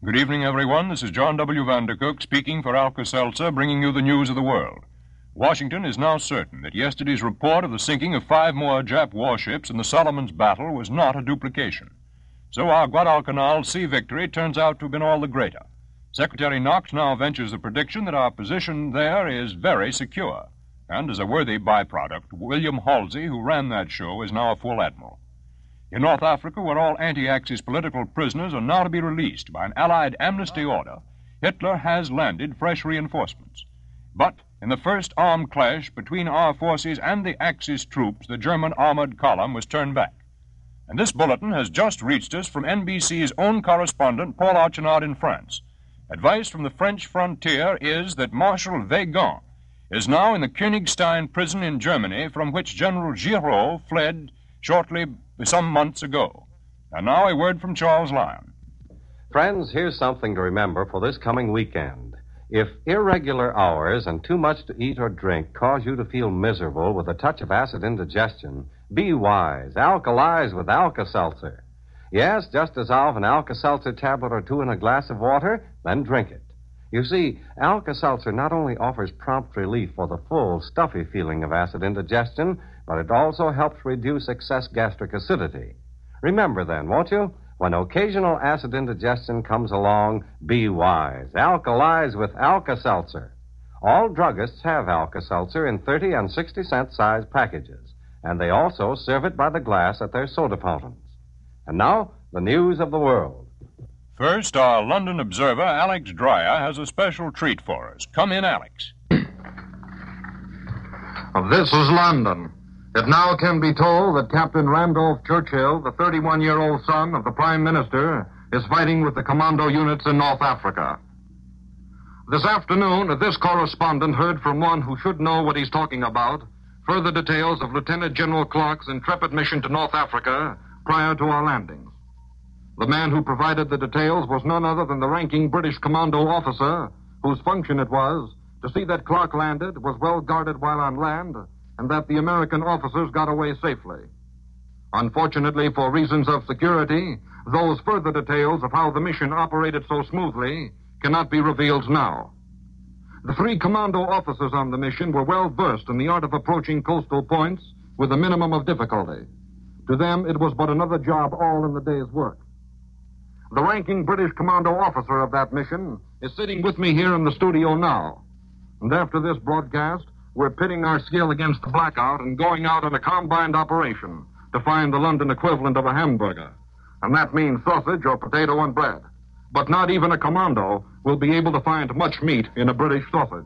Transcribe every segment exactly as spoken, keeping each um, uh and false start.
Good evening, everyone. This is John W. Vandercook speaking for Alka-Seltzer, bringing you the news of the world. Washington is now certain that yesterday's report of the sinking of five more Jap warships in the Solomons battle was not a duplication. So our Guadalcanal sea victory turns out to have been all the greater. Secretary Knox now ventures the prediction that our position there is very secure. And as a worthy byproduct, William Halsey, who ran that show, is now a full admiral. In North Africa, where all anti-Axis political prisoners are now to be released by an Allied amnesty order, Hitler has landed fresh reinforcements. But in the first armed clash between our forces and the Axis troops, the German armored column was turned back. And this bulletin has just reached us from N B C's own correspondent, Paul Archinard in France. Advice from the French frontier is that Marshal Weygand is now in the Königstein prison in Germany, from which General Giraud fled shortly some months ago. And now a word from Charles Lyon. Friends, here's something to remember for this coming weekend. If irregular hours and too much to eat or drink cause you to feel miserable with a touch of acid indigestion, be wise. Alkalize with Alka-Seltzer. Yes, just dissolve an Alka-Seltzer tablet or two in a glass of water, then drink it. You see, Alka-Seltzer not only offers prompt relief for the full, stuffy feeling of acid indigestion, but it also helps reduce excess gastric acidity. Remember then, won't you? When occasional acid indigestion comes along, be wise. Alkalize with Alka-Seltzer. All druggists have Alka-Seltzer in thirty and sixty cent size packages, and they also serve it by the glass at their soda fountains. And now, the news of the world. First, our London observer, Alex Dreyer, has a special treat for us. Come in, Alex. This is London. It now can be told that Captain Randolph Churchill, the thirty-one-year-old son of the Prime Minister, is fighting with the commando units in North Africa. This afternoon, this correspondent heard from one who should know what he's talking about further details of Lieutenant General Clark's intrepid mission to North Africa prior to our landings. The man who provided the details was none other than the ranking British commando officer whose function it was to see that Clark landed, was well guarded while on land, and that the American officers got away safely. Unfortunately, for reasons of security, those further details of how the mission operated so smoothly cannot be revealed now. The three commando officers on the mission were well versed in the art of approaching coastal points with a minimum of difficulty. To them, it was but another job all in the day's work. The ranking British commando officer of that mission is sitting with me here in the studio now. And after this broadcast, we're pitting our skill against the blackout and going out on a combined operation to find the London equivalent of a hamburger. And that means sausage or potato and bread. But not even a commando will be able to find much meat in a British sausage.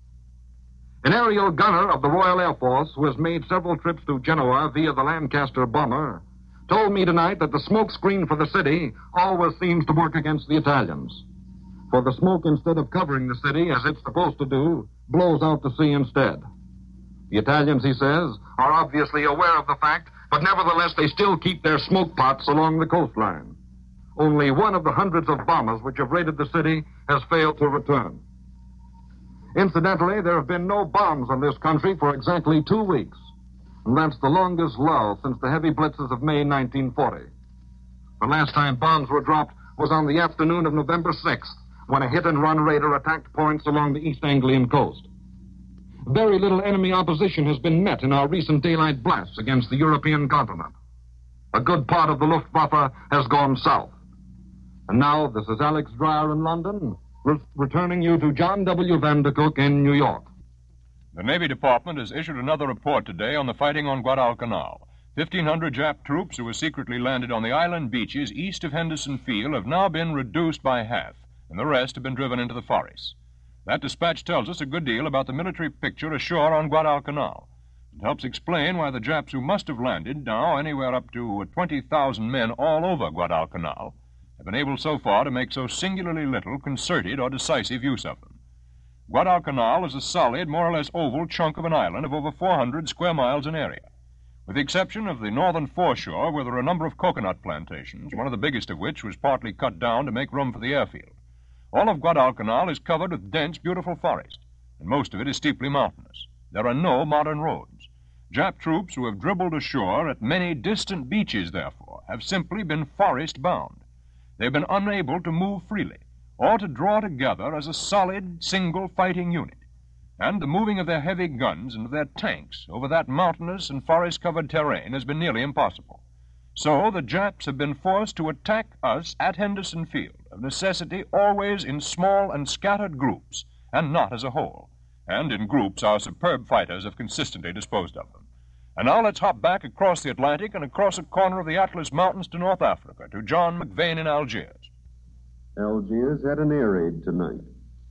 An aerial gunner of the Royal Air Force, who has made several trips to Genoa via the Lancaster bomber, told me tonight that the smoke screen for the city always seems to work against the Italians. For the smoke, instead of covering the city, as it's supposed to do, blows out to sea instead. The Italians, he says, are obviously aware of the fact, but nevertheless they still keep their smoke pots along the coastline. Only one of the hundreds of bombers which have raided the city has failed to return. Incidentally, there have been no bombs on this country for exactly two weeks. And that's the longest lull since the heavy blitzes of May nineteen forty. The last time bombs were dropped was on the afternoon of November sixth, when a hit-and-run raider attacked points along the East Anglian coast. Very little enemy opposition has been met in our recent daylight blasts against the European continent. A good part of the Luftwaffe has gone south. And now, this is Alex Dreyer in London, re- returning you to John W. Vandercook in New York. The Navy Department has issued another report today on the fighting on Guadalcanal. fifteen hundred Jap troops who were secretly landed on the island beaches east of Henderson Field have now been reduced by half, and the rest have been driven into the forests. That dispatch tells us a good deal about the military picture ashore on Guadalcanal. It helps explain why the Japs who must have landed, now anywhere up to twenty thousand men all over Guadalcanal, have been able so far to make so singularly little concerted or decisive use of them. Guadalcanal is a solid, more or less oval chunk of an island of over four hundred square miles in area. With the exception of the northern foreshore, where there are a number of coconut plantations, one of the biggest of which was partly cut down to make room for the airfield. All of Guadalcanal is covered with dense, beautiful forest, and most of it is steeply mountainous. There are no modern roads. Jap troops who have dribbled ashore at many distant beaches, therefore, have simply been forest-bound. they've been unable to move freely or to draw together as a solid, single fighting unit. And the moving of their heavy guns and of their tanks over that mountainous and forest-covered terrain has been nearly impossible. So the Japs have been forced to attack us at Henderson Field, of necessity always in small and scattered groups, and not as a whole. And in groups our superb fighters have consistently disposed of them. And now let's hop back across the Atlantic and across a corner of the Atlas Mountains to North Africa, to John McVane in Algiers. Algiers had an air raid tonight.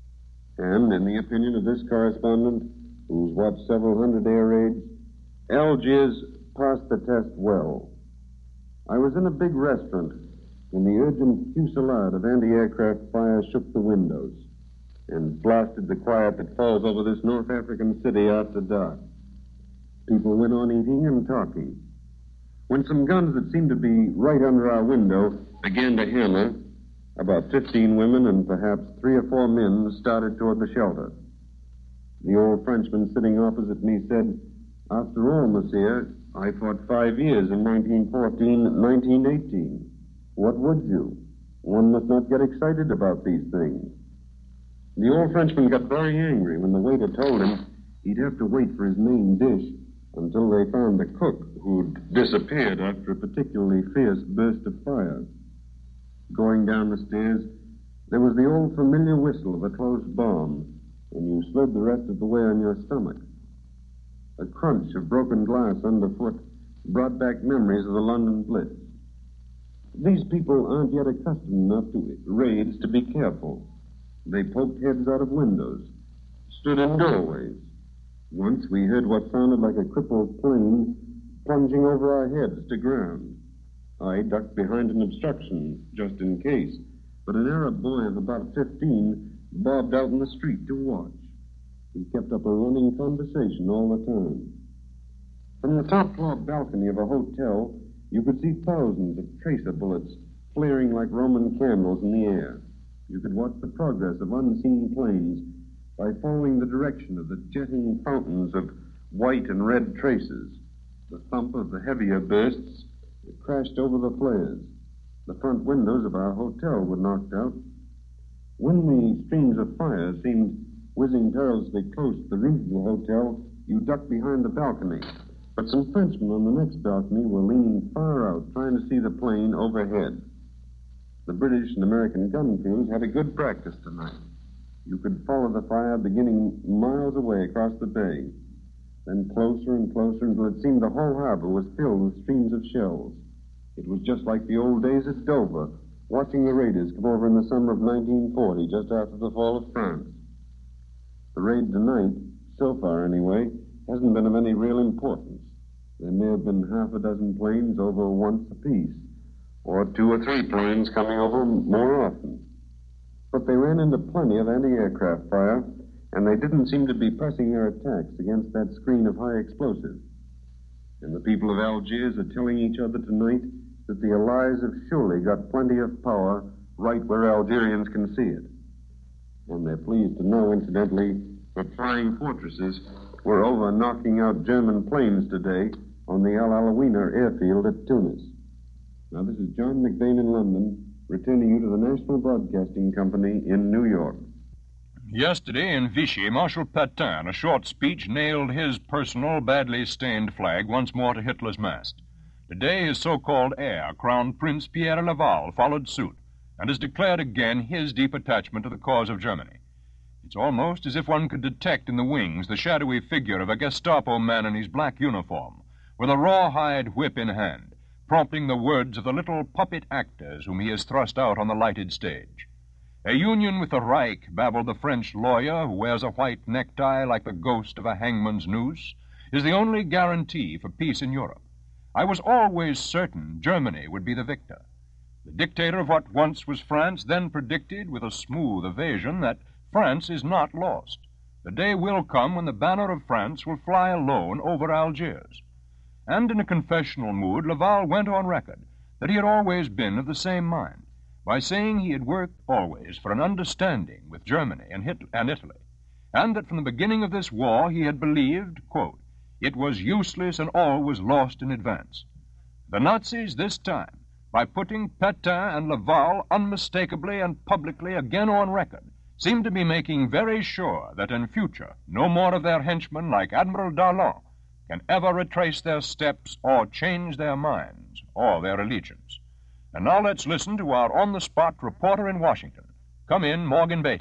And in the opinion of this correspondent, who's watched several hundred air raids, Algiers passed the test well. I was in a big restaurant when the urgent fusillade of anti-aircraft fire shook the windows and blasted the quiet that falls over this North African city after dark. People went on eating and talking. When some guns that seemed to be right under our window began to hammer, about fifteen women and perhaps three or four men started toward the shelter. The old Frenchman sitting opposite me said, "After all, monsieur, I fought five years in nineteen fourteen and nineteen eighteen. What would you? One must not get excited about these things." The old Frenchman got very angry when the waiter told him he'd have to wait for his main dish until they found the cook, who'd disappeared after a particularly fierce burst of fire. Going down the stairs, there was the old familiar whistle of a closed bomb, and you slid the rest of the way on your stomach. A crunch of broken glass underfoot brought back memories of the London Blitz. These people aren't yet accustomed enough to raids to be careful. They poked heads out of windows, stood in doorways. Once we heard what sounded like a crippled plane plunging over our heads to ground. I ducked behind an obstruction, just in case, but an Arab boy of about fifteen bobbed out in the street to watch. He kept up a running conversation all the time. From the top floor balcony of a hotel, you could see thousands of tracer bullets flaring like Roman candles in the air. You could watch the progress of unseen planes by following the direction of the jetting fountains of white and red traces. The thump of the heavier bursts crashed over the flares. The front windows of our hotel were knocked out. When the streams of fire seemed whizzing perilously close to the roof of the hotel, you ducked behind the balcony. But some Frenchmen on the next balcony were leaning far out, trying to see the plane overhead. The British and American gun crews had a good practice tonight. You could follow the fire beginning miles away across the bay, then closer and closer until it seemed the whole harbor was filled with streams of shells. It was just like the old days at Dover, watching the raiders come over in the summer of nineteen forty, just after the fall of France. The raid tonight, so far anyway, hasn't been of any real importance. There may have been half a dozen planes over once apiece, or two or three planes coming over more often. But they ran into plenty of anti-aircraft fire, and they didn't seem to be pressing their attacks against that screen of high explosives. And the people of Algiers are telling each other tonight that the Allies have surely got plenty of power right where Algerians can see it. And they're pleased to know, incidentally, that flying fortresses were over knocking out German planes today on the Al Alawina airfield at Tunis. Now, this is John McVane in London, returning you to the National Broadcasting Company in New York. Yesterday in Vichy, Marshal Pétain, in a short speech, nailed his personal, badly stained flag once more to Hitler's mast. Today, his so-called heir, Crown Prince Pierre Laval, followed suit and has declared again his deep attachment to the cause of Germany. It's almost as if one could detect in the wings the shadowy figure of a Gestapo man in his black uniform, with a rawhide whip in hand, prompting the words of the little puppet actors whom he has thrust out on the lighted stage. A union with the Reich, babbled the French lawyer who wears a white necktie like the ghost of a hangman's noose, is the only guarantee for peace in Europe. I was always certain Germany would be the victor. The dictator of what once was France then predicted with a smooth evasion that France is not lost. The day will come when the banner of France will fly alone over Algiers. And in a confessional mood, Laval went on record that he had always been of the same mind, by saying he had worked always for an understanding with Germany and, Hit- and Italy, and that from the beginning of this war he had believed, quote, it was useless and all was lost in advance. The Nazis this time by putting Petain and Laval unmistakably and publicly again on record, seem to be making very sure that in future no more of their henchmen like Admiral Darlan can ever retrace their steps or change their minds or their allegiance. And now let's listen to our on-the-spot reporter in Washington. Come in, Morgan Beatty.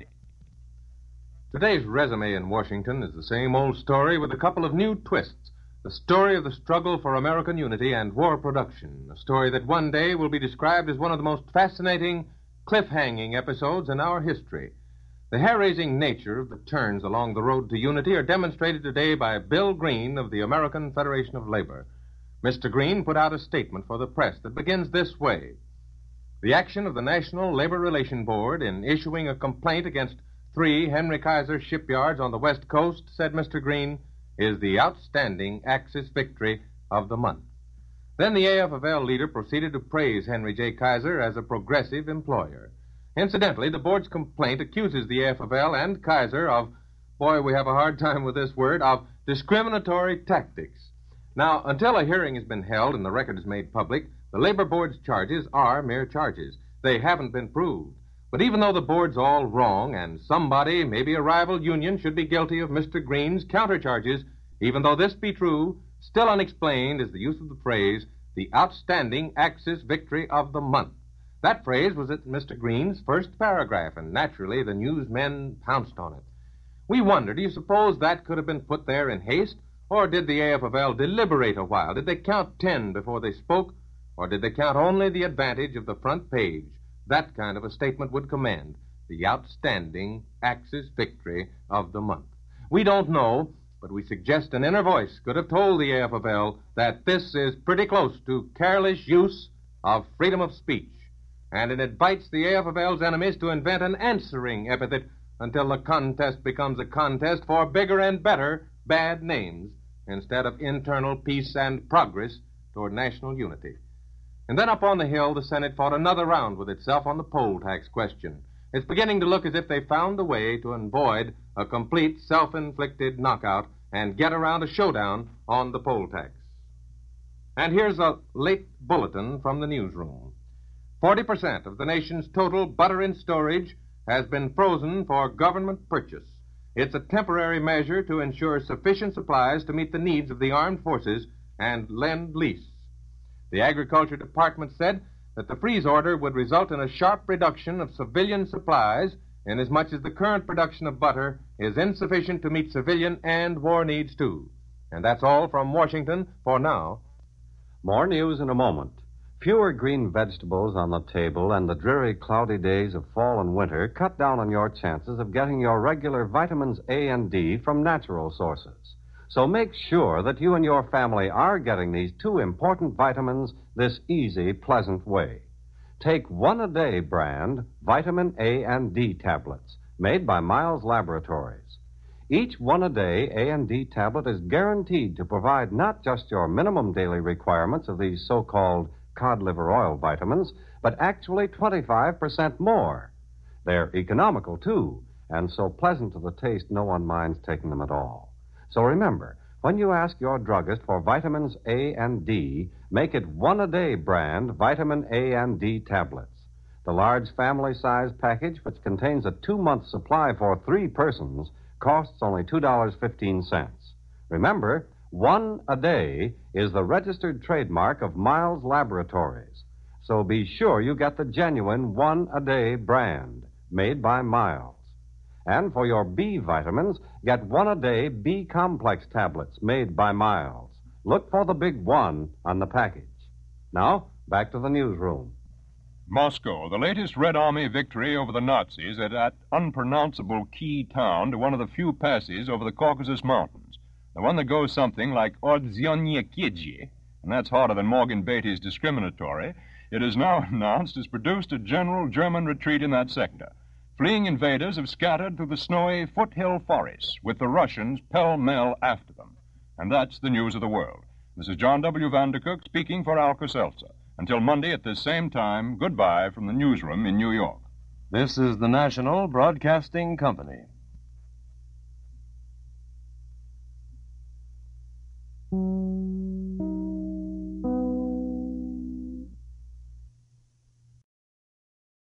Today's resume in Washington is the same old story with a couple of new twists. The story of the struggle for American unity and war production. A story that one day will be described as one of the most fascinating, cliff-hanging episodes in our history. The hair-raising nature of the turns along the road to unity are demonstrated today by Bill Green of the American Federation of Labor. Mister Green put out a statement for the press that begins this way. The action of the National Labor Relation Board in issuing a complaint against three Henry Kaiser shipyards on the West Coast, said Mister Green, is the outstanding Axis victory of the month. Then the A F F L leader proceeded to praise Henry J. Kaiser as a progressive employer. Incidentally, the board's complaint accuses the A F F L and Kaiser of, boy, we have a hard time with this word, of discriminatory tactics. Now, until a hearing has been held and the record is made public, the Labor Board's charges are mere charges. They haven't been proved. But even though the board's all wrong and somebody, maybe a rival union, should be guilty of Mister Green's countercharges, even though this be true, still unexplained is the use of the phrase, the outstanding Axis victory of the month. That phrase was in Mister Green's first paragraph, and naturally the newsmen pounced on it. We wonder, do you suppose that could have been put there in haste? Or did the A F F L deliberate a while? Did they count ten before they spoke? Or did they count only the advantage of the front page? That kind of a statement would command the outstanding Axis victory of the month. We don't know, but we suggest an inner voice could have told the A F F L that this is pretty close to careless use of freedom of speech. And it invites the A F F L's enemies to invent an answering epithet until the contest becomes a contest for bigger and better bad names instead of internal peace and progress toward national unity. And then up on the Hill, the Senate fought another round with itself on the poll tax question. It's beginning to look as if they found a way to avoid a complete self-inflicted knockout and get around a showdown on the poll tax. And here's a late bulletin from the newsroom. forty percent of the nation's total butter in storage has been frozen for government purchase. It's a temporary measure to ensure sufficient supplies to meet the needs of the armed forces and Lend-Lease. The Agriculture Department said that the freeze order would result in a sharp reduction of civilian supplies inasmuch as the current production of butter is insufficient to meet civilian and war needs, too. And that's all from Washington for now. More news in a moment. Fewer green vegetables on the table and the dreary, cloudy days of fall and winter cut down on your chances of getting your regular vitamins A and D from natural sources. So make sure that you and your family are getting these two important vitamins this easy, pleasant way. Take one a day brand vitamin A and D tablets made by Miles Laboratories. Each one a day A and D tablet is guaranteed to provide not just your minimum daily requirements of these so-called cod liver oil vitamins, but actually twenty-five percent more. They're economical, too, and so pleasant to the taste no one minds taking them at all. So remember, when you ask your druggist for vitamins A and D, make it one a day brand vitamin A and D tablets. The large family-size package, which contains a two-month supply for three persons, costs only two dollars and fifteen cents. Remember, one a day is the registered trademark of Miles Laboratories. So be sure you get the genuine one a day brand made by Miles. And for your B vitamins, get one a day B complex tablets made by Miles. Look for the big one on the package. Now, back to the newsroom. Moscow, the latest Red Army victory over the Nazis at that unpronounceable key town to one of the few passes over the Caucasus Mountains. The one that goes something like Ordzhonikidze, and that's harder than Morgan Beatty's discriminatory, it is now announced has produced a general German retreat in that sector. Fleeing invaders have scattered through the snowy foothill forests, with the Russians pell-mell after them. And that's the news of the world. This is John W. Vandercook speaking for Alka-Seltzer. Until Monday at this same time, goodbye from the newsroom in New York. This is the National Broadcasting Company. Mm.